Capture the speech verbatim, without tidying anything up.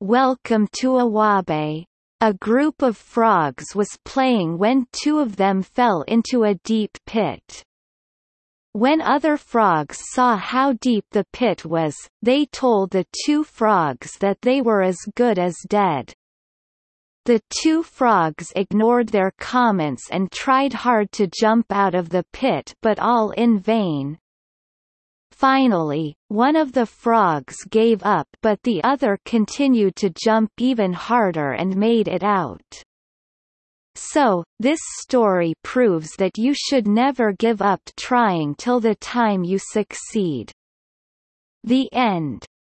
Welcome to Awabe. A group of frogs was playing when two of them fell into a deep pit. When other frogs saw how deep the pit was, they told the two frogs that they were as good as dead. The two frogs ignored their comments and tried hard to jump out of the pit, but all in vain. Finally, one of the frogs gave up, but the other continued to jump even harder and made it out. So, this story proves that you should never give up trying till the time you succeed. The end.